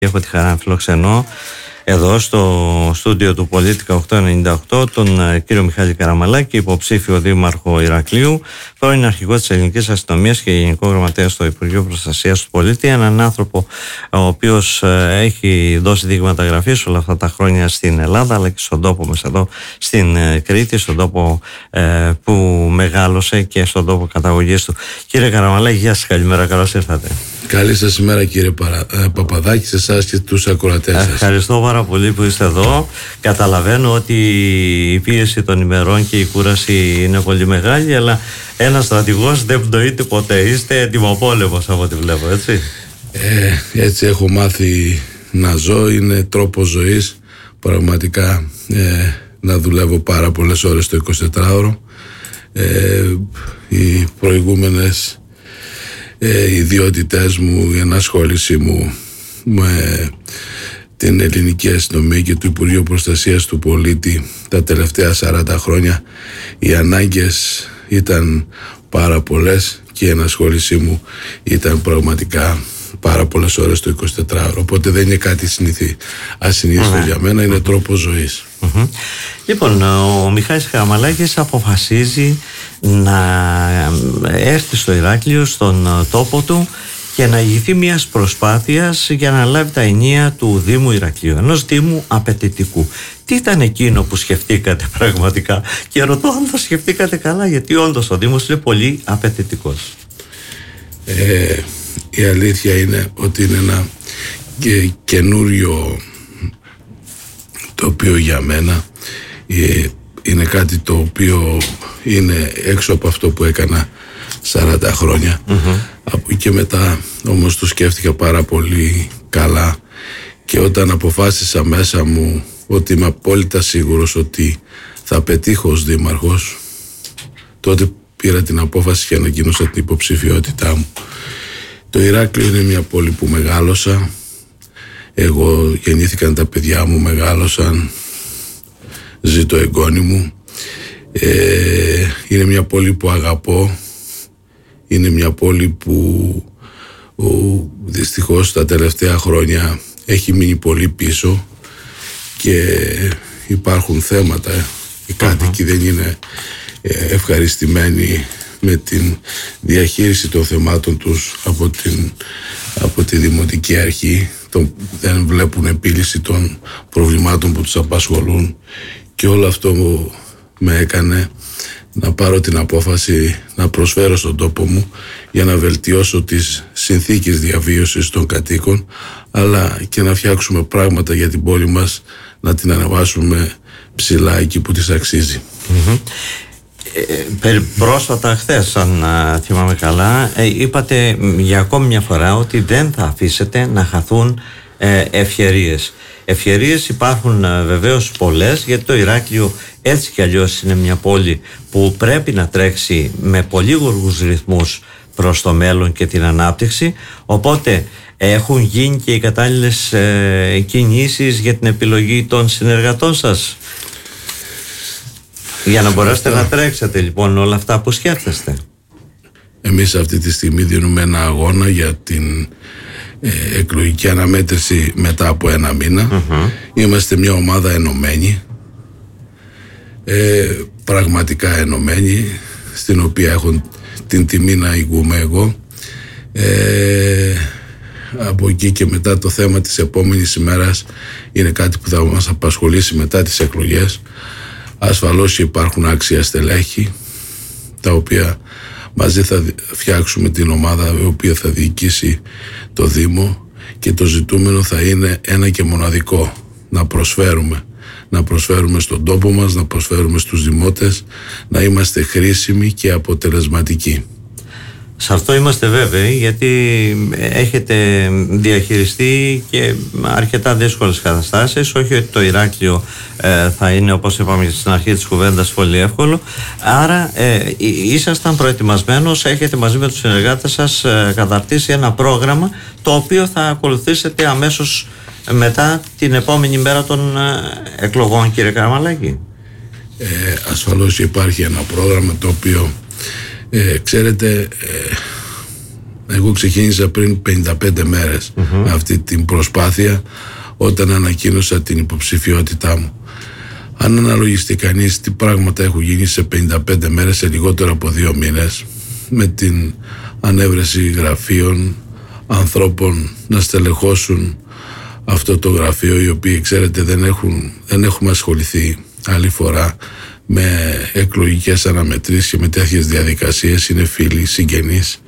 Έχω τη χαρά να φιλοξενώ εδώ στο στούντιο του Πολίτικα 898 τον κύριο Μιχάλη Καραμαλάκη, υποψήφιο δήμαρχο Ηρακλείου, πρώην αρχηγό της Ελληνικής Αστυνομίας και γενικό γραμματέα στο Υπουργείο Προστασίας του Πολίτη. Έναν άνθρωπο ο οποίος έχει δώσει δείγματα γραφής όλα αυτά τα χρόνια στην Ελλάδα, αλλά και στον τόπο μας εδώ στην Κρήτη, στον τόπο που μεγάλωσε και στον τόπο καταγωγής του. Κύριε Καραμαλάκη, γεια σας, καλημέρα, καλώς ήρθατε. Καλή σας ημέρα, κύριε Παπαδάκη, σε εσάς και τους ακροατές σας. Ευχαριστώ πάρα πολύ που είστε εδώ. Καταλαβαίνω ότι η πίεση των ημερών και η κούραση είναι πολύ μεγάλη, αλλά ένας στρατηγός δεν πτωείται ποτέ. Είστε ετοιμοπόλεμος από ό,τι βλέπω, έτσι. Έτσι έχω μάθει να ζω, είναι τρόπος ζωής. Πραγματικά να δουλεύω πάρα πολλές ώρες το 24ωρο. Οι προηγούμενες ιδιότητές μου, η ενασχόλησή μου με την Ελληνική Αστυνομία και του Υπουργείου Προστασίας του Πολίτη τα τελευταία 40 χρόνια, οι ανάγκες ήταν πάρα πολλές και η ενασχόλησή μου ήταν πραγματικά πάρα πολλές ώρες το 24ωρο. Οπότε δεν είναι κάτι ασυνήθιστο για μένα, είναι τρόπος ζωής. Λοιπόν, ο Μιχάλης Καραμαλάκης αποφασίζει να έρθει στο Ηράκλειο, στον τόπο του, και να ηγηθεί μιας προσπάθειας για να λάβει τα ενία του Δήμου Ηρακλείου, ενός Δήμου απαιτητικού. Τι ήταν εκείνο που σκεφτήκατε πραγματικά? Και ρωτώ αν το σκεφτήκατε καλά, γιατί όντως ο Δήμος είναι πολύ απαιτητικός. Η αλήθεια είναι ότι είναι ένα καινούριο τοπίο για μένα. Είναι κάτι το οποίο είναι έξω από αυτό που έκανα 40 χρόνια. Από εκεί και μετά όμως το σκέφτηκα πάρα πολύ καλά, και όταν αποφάσισα μέσα μου ότι είμαι απόλυτα σίγουρος ότι θα πετύχω ως δήμαρχος, τότε πήρα την απόφαση και ανακοίνωσα την υποψηφιότητά μου. Το Ηράκλειο είναι μια πόλη που μεγάλωσα. Εγώ γεννήθηκαν τα παιδιά μου, μεγάλωσαν, ζει το εγγόνι μου. Είναι μια πόλη που αγαπώ. Είναι μια πόλη που δυστυχώς τα τελευταία χρόνια έχει μείνει πολύ πίσω και υπάρχουν θέματα. Οι κάτοικοι δεν είναι ευχαριστημένοι με την διαχείριση των θεμάτων τους από τη Δημοτική Αρχή. Δεν βλέπουν επίλυση των προβλημάτων που τους απασχολούν, και όλο αυτό με έκανε να πάρω την απόφαση να προσφέρω στον τόπο μου για να βελτιώσω τις συνθήκες διαβίωσης των κατοίκων, αλλά και να φτιάξουμε πράγματα για την πόλη μας, να την ανεβάσουμε ψηλά εκεί που της αξίζει. Πρόσφατα, χθες, αν θυμάμαι καλά, είπατε για ακόμη μια φορά ότι δεν θα αφήσετε να χαθούν ευκαιρίες. Ευκαιρίες υπάρχουν βεβαίως πολλές, γιατί το Ηράκλειο έτσι κι αλλιώς είναι μια πόλη που πρέπει να τρέξει με πολύ γοργούς ρυθμούς προς το μέλλον και την ανάπτυξη. Οπότε έχουν γίνει και οι κατάλληλες κινήσεις για την επιλογή των συνεργατών σας, για να μπορέσετε να τρέξετε λοιπόν όλα αυτά που σκέφτεστε. Εμείς αυτή τη στιγμή δίνουμε ένα αγώνα για την εκλογική αναμέτρηση μετά από ένα μήνα. Είμαστε μια ομάδα ενωμένη, πραγματικά ενωμένη, στην οποία έχω την τιμή να ηγούμε εγώ. Από εκεί και μετά το θέμα της επόμενης ημέρας είναι κάτι που θα μας απασχολήσει μετά τις εκλογές. Ασφαλώς υπάρχουν άξια στελέχη, τα οποία μαζί θα φτιάξουμε την ομάδα η οποία θα διοικήσει το Δήμο, και το ζητούμενο θα είναι ένα και μοναδικό: να προσφέρουμε στον τόπο μας, να προσφέρουμε στους δημότες, να είμαστε χρήσιμοι και αποτελεσματικοί. Σε αυτό είμαστε βέβαιοι, γιατί έχετε διαχειριστεί και αρκετά δύσκολες καταστάσεις. Όχι ότι το Ηράκλειο θα είναι, όπως είπαμε στην αρχή της κουβέντας, πολύ εύκολο. Άρα ήσασταν προετοιμασμένος, έχετε μαζί με τους συνεργάτες σας καταρτήσει ένα πρόγραμμα το οποίο θα ακολουθήσετε αμέσως μετά την επόμενη μέρα των εκλογών, κύριε Καραμαλάκη. Ασφαλώς υπάρχει ένα πρόγραμμα το οποίο ξέρετε, Εγώ ξεκίνησα πριν 55 μέρες αυτή την προσπάθεια, όταν ανακοίνωσα την υποψηφιότητά μου. Αν αναλογιστεί κανείς τι πράγματα έχουν γίνει σε 55 μέρες, σε λιγότερο από 2 μήνες, με την ανέβρεση γραφείων, ανθρώπων να στελεχώσουν αυτό το γραφείο, οι οποίοι, ξέρετε, δεν έχουμε ασχοληθεί άλλη φορά με εκλογικές αναμετρήσεις και με τέτοιες διαδικασίες, είναι φίλοι, συγγενείς.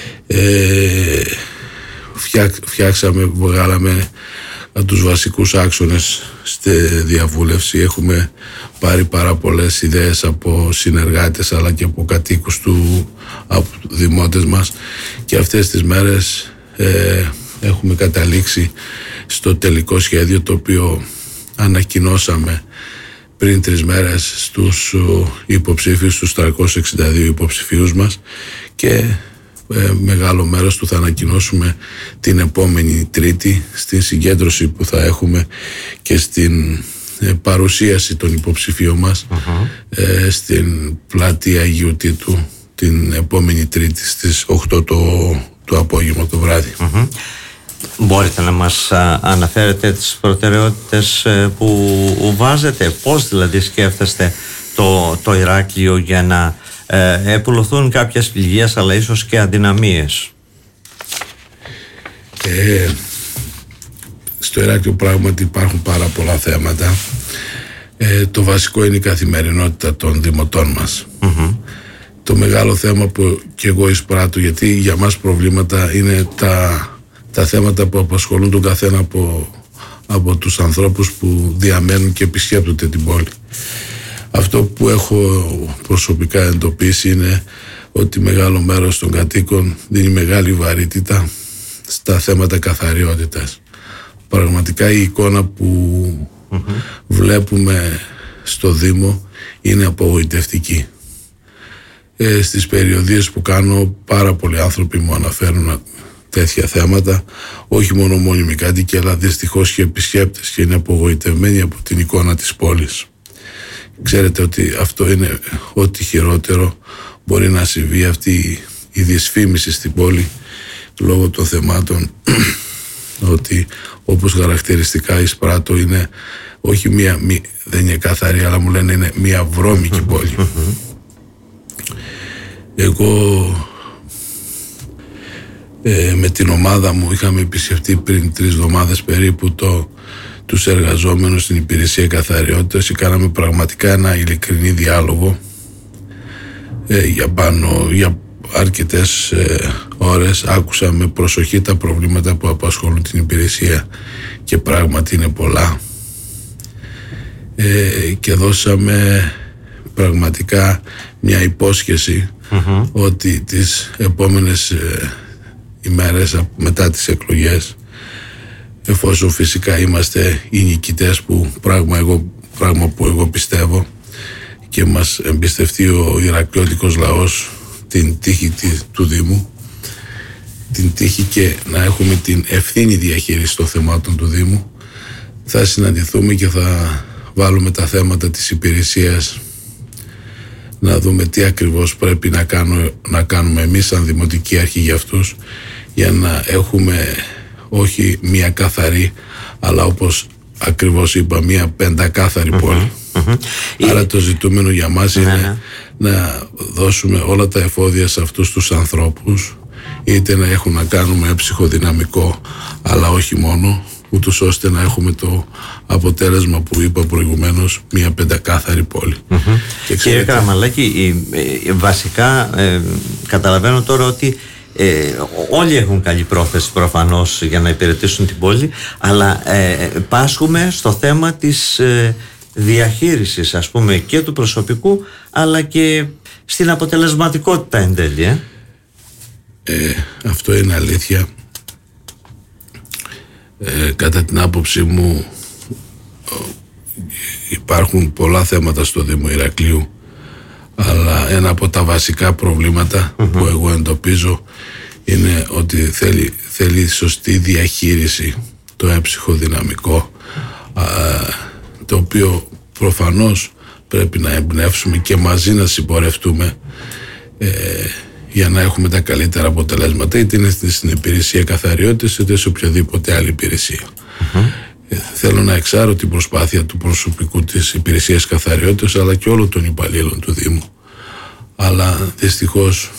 Βγάλαμε τους βασικούς άξονες στη διαβούλευση. Έχουμε πάρει πάρα πολλές ιδέες από συνεργάτες αλλά και από κατοίκους από δημότες μας, και αυτές τις μέρες έχουμε καταλήξει στο τελικό σχέδιο, το οποίο ανακοινώσαμε πριν 3 μέρες στους υποψήφιους, στους 362 υποψηφίους μας, και μεγάλο μέρος του θα ανακοινώσουμε την επόμενη Τρίτη στην συγκέντρωση που θα έχουμε και στην παρουσίαση των υποψηφίων μας στην πλατεία Αγίου Τίτου την επόμενη Τρίτη στις 8 το απόγευμα, το βράδυ. Μπορείτε να μας αναφέρετε τις προτεραιότητες που βάζετε, πώς δηλαδή σκέφτεστε το Ηράκλειο για να επουλωθούν κάποιες πληγίες αλλά ίσως και αδυναμίες? Στο Ηράκλειο πράγματι υπάρχουν πάρα πολλά θέματα. Το βασικό είναι η καθημερινότητα των δημοτών μας. Το μεγάλο θέμα που και εγώ εισπράττω, γιατί για μας προβλήματα είναι τα θέματα που απασχολούν τον καθένα από τους ανθρώπους που διαμένουν και επισκέπτονται την πόλη. Αυτό που έχω προσωπικά εντοπίσει είναι ότι μεγάλο μέρος των κατοίκων δίνει μεγάλη βαρύτητα στα θέματα καθαριότητας. Πραγματικά η εικόνα που βλέπουμε στο Δήμο είναι απογοητευτική. Στις περιοδίες που κάνω, πάρα πολλοί άνθρωποι μου αναφέρουν τέτοια θέματα, όχι μόνο μόνιμοι κάτοικοι, αλλά δυστυχώς και επισκέπτες, και είναι απογοητευμένοι από την εικόνα της πόλης. Ξέρετε ότι αυτό είναι ό,τι χειρότερο μπορεί να συμβεί, αυτή η δυσφήμιση στην πόλη λόγω των θεμάτων, ότι όπως χαρακτηριστικά εισπράττω είναι όχι δεν είναι καθαρή, αλλά μου λένε είναι μια βρώμικη πόλη. Εγώ με την ομάδα μου είχαμε επισκεφτεί πριν 3 εβδομάδες περίπου τους εργαζόμενους στην υπηρεσία καθαριότητας και κάναμε πραγματικά ένα ειλικρινή διάλογο για αρκετές ώρες. Άκουσα με προσοχή τα προβλήματα που απασχολούν την υπηρεσία και πράγματι είναι πολλά, και δώσαμε πραγματικά μια υπόσχεση ότι τις επόμενες ημέρες μετά τις εκλογές, εφόσον φυσικά είμαστε οι νικητές, πράγμα που εγώ πιστεύω, και μας εμπιστευτεί ο Ηρακλειώτικος λαός την τύχη του Δήμου, την τύχη και να έχουμε την ευθύνη διαχείριση των θεμάτων του Δήμου, θα συναντηθούμε και θα βάλουμε τα θέματα της υπηρεσίας, να δούμε τι ακριβώς πρέπει να κάνουμε εμείς σαν Δημοτική Αρχή για αυτούς, για να έχουμε όχι μία καθαρή, αλλά όπως ακριβώς είπα, μία πεντακάθαρη πόλη. Άρα το ζητούμενο για μας είναι να δώσουμε όλα τα εφόδια σε αυτούς τους ανθρώπους, είτε να έχουν να κάνουν με ψυχοδυναμικό, αλλά όχι μόνο, ούτως ώστε να έχουμε το αποτέλεσμα που είπα προηγουμένως, μια πεντακάθαρη πόλη. Κύριε Καραμαλάκη, βασικά καταλαβαίνω τώρα ότι όλοι έχουν καλή πρόθεση προφανώς για να υπηρετήσουν την πόλη, αλλά πάσχουμε στο θέμα της διαχείρισης, ας πούμε, και του προσωπικού, αλλά και στην αποτελεσματικότητα εν τέλει. Αυτό είναι αλήθεια. Κατά την άποψή μου υπάρχουν πολλά θέματα στο Δήμο Ηρακλείου, αλλά ένα από τα βασικά προβλήματα που εγώ εντοπίζω είναι ότι θέλει σωστή διαχείριση το έμψυχο δυναμικό, το οποίο προφανώς πρέπει να εμπνεύσουμε και μαζί να συμπορευτούμε για να έχουμε τα καλύτερα αποτελέσματα, είτε είναι στην υπηρεσία καθαριότητας είτε σε οποιαδήποτε άλλη υπηρεσία. Θέλω να εξάρω την προσπάθεια του προσωπικού της υπηρεσίας καθαριότητας αλλά και όλων των υπαλλήλων του Δήμου. Αλλά δυστυχώς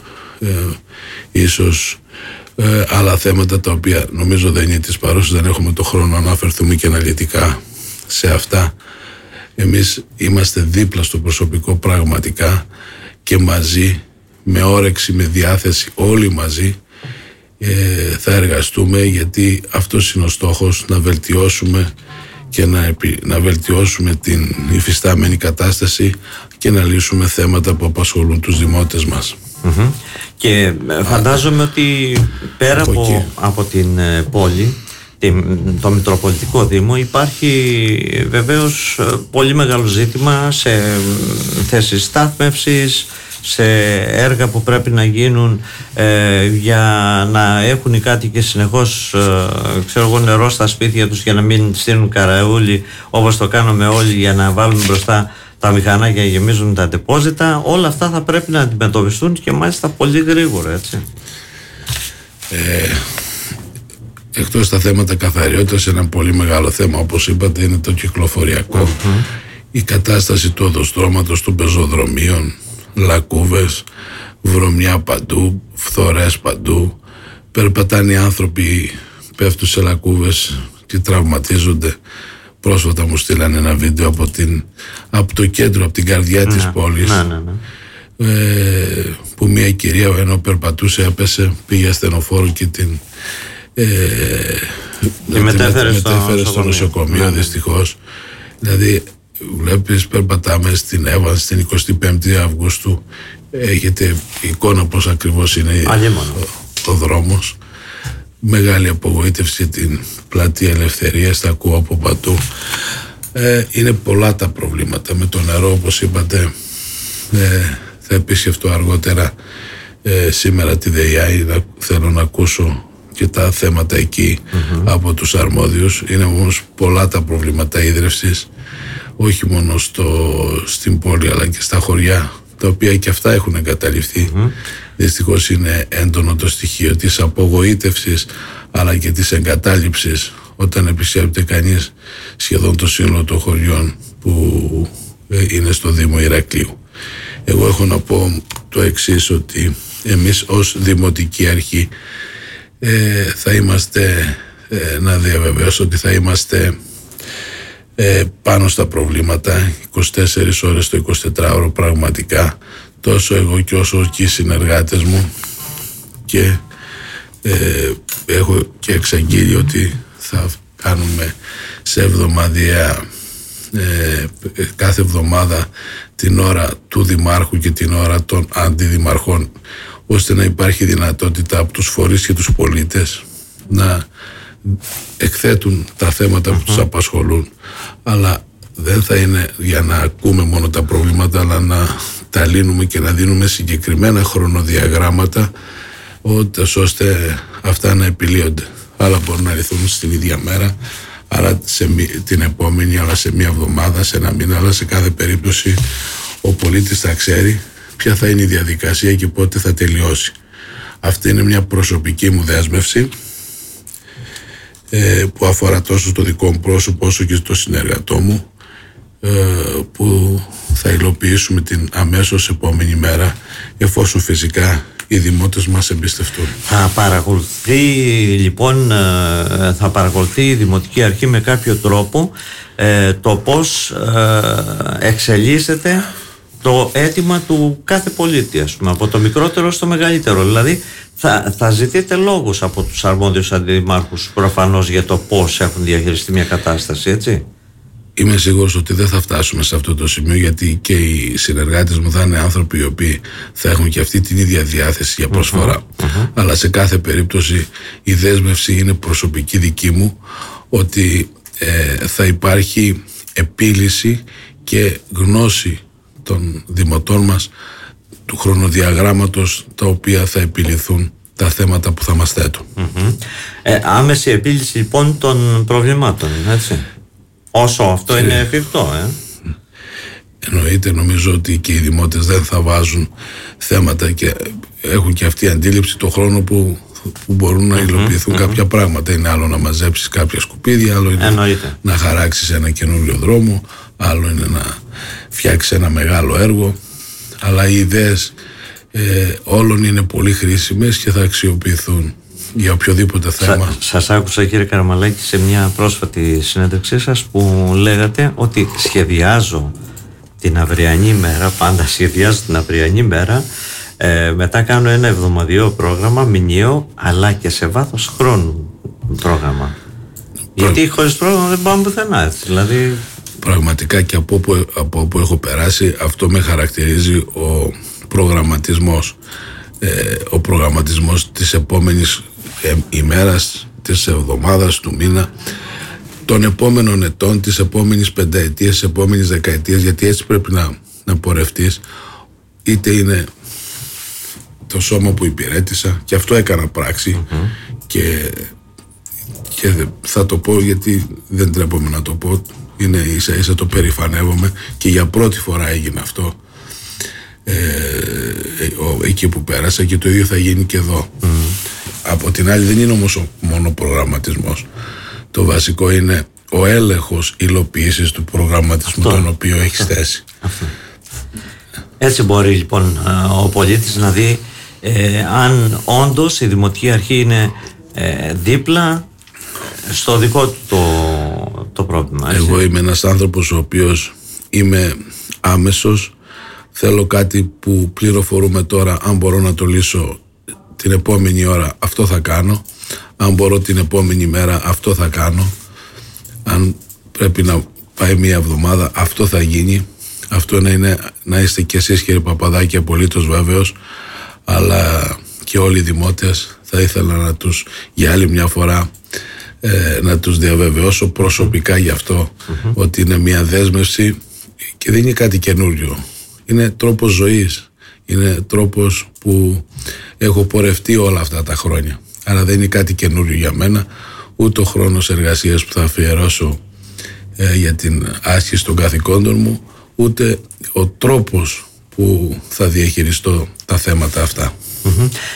ίσως άλλα θέματα τα οποία νομίζω δεν είναι της παρούσης, δεν έχουμε το χρόνο να αναφερθούμε και αναλυτικά σε αυτά. Εμείς είμαστε δίπλα στο προσωπικό πραγματικά και μαζί, με όρεξη, με διάθεση, όλοι μαζί θα εργαστούμε, γιατί αυτός είναι ο στόχος, να βελτιώσουμε και να βελτιώσουμε την υφιστάμενη κατάσταση και να λύσουμε θέματα που απασχολούν τους δημότες μας. Και φαντάζομαι ότι πέρα από την πόλη, το Μητροπολιτικό Δήμο, υπάρχει βεβαίως πολύ μεγάλο ζήτημα σε θέσεις στάθμευσης, σε έργα που πρέπει να γίνουν για να έχουν οι κάτοικοι συνεχώς νερό στα σπίτια τους, για να μην στείλουν καραούλι όπως το κάνουμε όλοι, για να βάλουν μπροστά τα μηχανάκια για να γεμίζουν τα ντεπόζιτα. Όλα αυτά θα πρέπει να αντιμετωπιστούν και μάλιστα πολύ γρήγορα, έτσι. Εκτός τα θέματα καθαριότητας, ένα πολύ μεγάλο θέμα, όπως είπατε, είναι το κυκλοφοριακό. Η κατάσταση του οδοστρώματος, των πεζοδρομίων, λακκούβες, βρωμιά παντού, φθορές παντού. Περπατάνε οι άνθρωποι, πέφτουν σε λακκούβες και τραυματίζονται. Πρόσφατα μου στείλανε ένα βίντεο από το κέντρο, από την καρδιά της πόλης, που μια κυρία, ενώ περπατούσε, έπεσε, πήγε ασθενοφόρο και την μετέφερε στο νοσοκομείο, δυστυχώς. Δηλαδή βλέπεις, περπατάμε στην Εύαν στην 25η Αυγούστου, έχετε εικόνα πως ακριβώς είναι ο δρόμος. Μεγάλη απογοήτευση την πλατεία Ελευθερίας, τα ακούω από παντού. Είναι πολλά τα προβλήματα με το νερό, όπως είπατε. Θα επισκεφτώ αργότερα σήμερα τη ΔΕΙΑΗ, θέλω να ακούσω και τα θέματα εκεί από τους αρμόδιους. Είναι όμως πολλά τα προβλήματα ίδρευσης, όχι μόνο στην πόλη αλλά και στα χωριά, τα οποία και αυτά έχουν εγκαταλειφθεί. Δυστυχώς είναι έντονο το στοιχείο της απογοήτευσης αλλά και της εγκατάλειψης όταν επισκέπτεται κανείς σχεδόν το σύνολο των χωριών που είναι στο Δήμο Ηρακλείου. Εγώ έχω να πω το εξής, ότι εμείς ως Δημοτική Αρχή θα είμαστε, να διαβεβαιώσω ότι θα είμαστε πάνω στα προβλήματα 24 ώρες το 24ωρο, πραγματικά, τόσο εγώ και όσο και οι συνεργάτες μου, και έχω και εξαγγείλει ότι θα κάνουμε σε εβδομαδιαία, κάθε εβδομάδα, την ώρα του Δημάρχου και την ώρα των αντιδημαρχών, ώστε να υπάρχει δυνατότητα από τους φορείς και τους πολίτες να εκθέτουν τα θέματα που τους απασχολούν, αλλά δεν θα είναι για να ακούμε μόνο τα προβλήματα, αλλά να τα λύνουμε και να δίνουμε συγκεκριμένα χρονοδιαγράμματα, ώστε αυτά να επιλύονται. Άλλα μπορούν να λυθούν στην ίδια μέρα, άρα την επόμενη, αλλά σε μια εβδομάδα, σε ένα μήνα, αλλά σε κάθε περίπτωση ο πολίτης θα ξέρει ποια θα είναι η διαδικασία και πότε θα τελειώσει. Αυτή είναι μια προσωπική μου δέσμευση, που αφορά τόσο στο δικό μου πρόσωπο όσο και στο συνεργατό μου, που θα υλοποιήσουμε την αμέσως επόμενη μέρα, εφόσον φυσικά οι δημότες μας εμπιστευτούν. Θα παρακολουθεί η Δημοτική Αρχή με κάποιο τρόπο το πώς εξελίσσεται το αίτημα του κάθε πολίτη, ας πούμε, από το μικρότερο στο μεγαλύτερο. Δηλαδή θα ζητείτε λόγους από τους αρμόδιους αντιδημάρχους προφανώς για το πώς έχουν διαχειριστεί μια κατάσταση, έτσι. Είμαι σίγουρος ότι δεν θα φτάσουμε σε αυτό το σημείο, γιατί και οι συνεργάτες μου θα είναι άνθρωποι οι οποίοι θα έχουν και αυτή την ίδια διάθεση για προσφορά. Αλλά σε κάθε περίπτωση η δέσμευση είναι προσωπική δική μου, ότι θα υπάρχει επίλυση και γνώση των δημοτών μας του χρονοδιαγράμματος, τα οποία θα επιληθούν τα θέματα που θα μας θέτουν. Άμεση επίλυση λοιπόν των προβλημάτων, έτσι, όσο αυτό είναι εφικτό. Εννοείται, νομίζω ότι και οι δημότες δεν θα βάζουν θέματα και έχουν και αυτή η αντίληψη το χρόνο που μπορούν να υλοποιηθούν κάποια πράγματα. Είναι άλλο να μαζέψεις κάποια σκουπίδια, άλλο είναι να χαράξεις ένα καινούριο δρόμο, άλλο είναι να φτιάξεις ένα μεγάλο έργο, αλλά οι ιδέες όλων είναι πολύ χρήσιμες και θα αξιοποιηθούν για οποιοδήποτε θέμα. Σας άκουσα, κύριε Καραμαλάκη, σε μια πρόσφατη συνέντευξή σας που λέγατε ότι σχεδιάζω την αυριανή μέρα, πάντα σχεδιάζω την αυριανή μέρα, μετά κάνω ένα εβδομαδιαίο πρόγραμμα, μηνιαίο, αλλά και σε βάθος χρόνου πρόγραμμα. Γιατί χωρίς πρόγραμμα δεν πάμε πουθενά, δηλαδή. Πραγματικά και από όπου έχω περάσει, αυτό με χαρακτηρίζει ο προγραμματισμός. Ο προγραμματισμός της επόμενης ημέρας, της εβδομάδας, του μήνα, των επόμενων ετών, της επόμενης πενταετίας, της επόμενης δεκαετίας, γιατί έτσι πρέπει να πορευτείς. Είτε είναι το σώμα που υπηρέτησα, και αυτό έκανα πράξη, και θα το πω γιατί δεν τρέπομαι να το πω, είναι ίσα το περηφανεύομαι, και για πρώτη φορά έγινε αυτό εκεί που πέρασα, και το ίδιο θα γίνει και εδώ. Από την άλλη, δεν είναι όμως μόνο προγραμματισμός. Το βασικό είναι ο έλεγχος υλοποίησης του προγραμματισμού τον οποίο έχεις θέσει. Έτσι μπορεί λοιπόν ο πολίτης να δει αν όντως η Δημοτική Αρχή είναι δίπλα στο δικό του το πρόβλημα. Έτσι. Εγώ είμαι ένας άνθρωπος ο οποίος είμαι άμεσος. Θέλω κάτι που πληροφορούμε τώρα. Αν μπορώ να το λύσω την επόμενη ώρα, αυτό θα κάνω. Αν μπορώ την επόμενη μέρα, αυτό θα κάνω. Αν πρέπει να πάει μία εβδομάδα, αυτό θα γίνει. Αυτό να είστε κι εσείς, κύριε Παπαδάκη, απολύτως βέβαιος, αλλά και όλοι οι δημότες θα ήθελα να τους, για άλλη μια φορά, να τους διαβεβαιώσω προσωπικά γι' αυτό, ότι είναι μια δέσμευση και δεν είναι κάτι καινούριο. Είναι τρόπος ζωής, είναι τρόπος που έχω πορευτεί όλα αυτά τα χρόνια. Άρα δεν είναι κάτι καινούριο για μένα, ούτε ο χρόνος εργασίας που θα αφιερώσω για την άσκηση των καθηκόντων μου, ούτε ο τρόπος που θα διαχειριστώ τα θέματα αυτά.